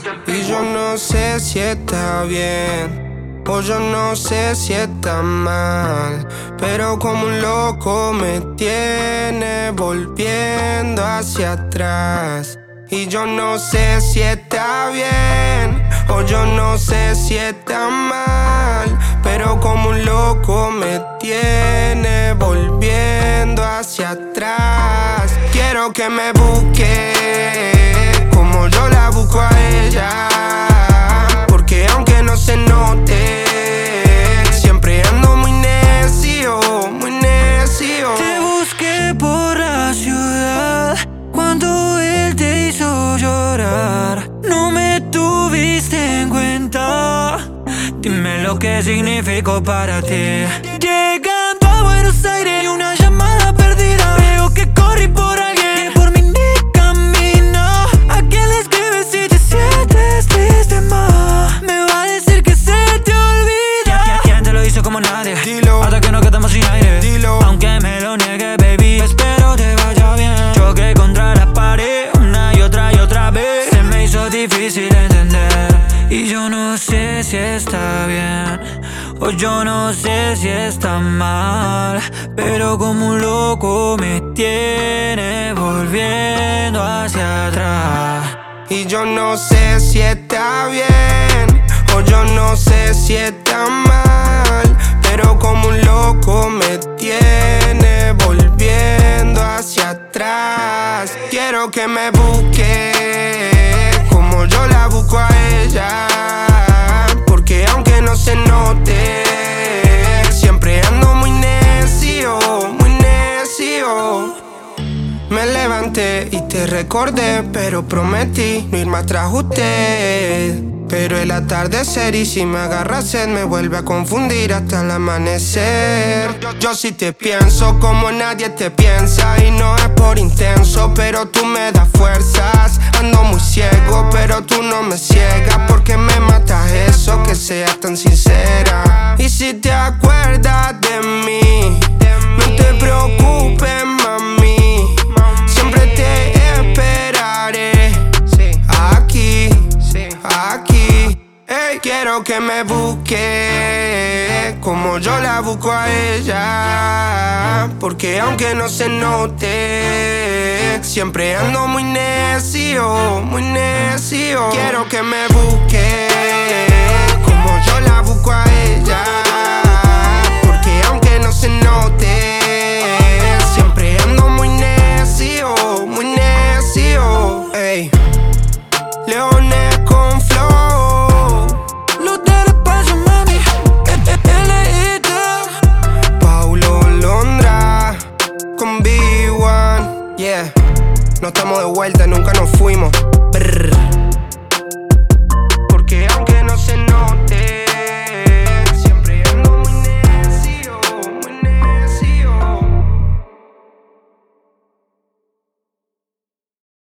Y yo no sé si está bien o yo no sé si está mal, pero como un loco me tiene volviendo hacia atrás. Y yo no sé si está bien o yo no sé si está mal, pero como un loco me tiene volviendo hacia atrás. Quiero que me busque como yo la busco a ella, porque aunque no se note, siempre ando muy necio, muy necio. Te busqué por la ciudad cuando él te hizo llorar. No me tuviste en cuenta. Dime lo que significó para ti. Llegando a Buenos Aires y una llamada perdida. Veo que corrí por alguien que por mí ni camina. ¿A quién le escribes si te sientes triste más? Me va a decir que se te olvida. ¿Quién te lo hizo como nadie? Dilo. Hasta que nos quedamos sin aire. Dilo. Aunque me lo niegue, baby, espero te vaya bien. Choqué contra la pared una y otra vez. Se me hizo difícil entender. Y yo no sé si está bien o yo no sé si está mal, pero como un loco me tiene volviendo hacia atrás. Y yo no sé si está bien o yo no sé si está mal, pero como un loco me tiene volviendo hacia atrás. Quiero que me busque como yo la busco a ella, porque aunque no se note, siempre ando muy necio, muy necio. Me levanté y te recordé, pero prometí no ir más tras usted. Pero el atardecer y si me agarra sed me vuelve a confundir hasta el amanecer. Yo sí te pienso como nadie te piensa, y no es por intenso, pero tú me das fuerzas. Ando muy ciego, pero tú no me ciegas, porque me matas eso, que seas tan sincera. Y si te acuerdas de mí, no te preocupes, mami, siempre te esperaré aquí, aquí. Hey, quiero que me busque como yo la busco a ella, porque aunque no se note, siempre ando muy necio, muy necio. Quiero que me busque como yo la busco a ella, porque aunque no se note, siempre ando muy necio, muy necio. Hey, Leones con flow, Los del espacio, mami, L.I.T. Paulo Londra con B1. Yeah, no estamos de vuelta, nunca nos fuimos.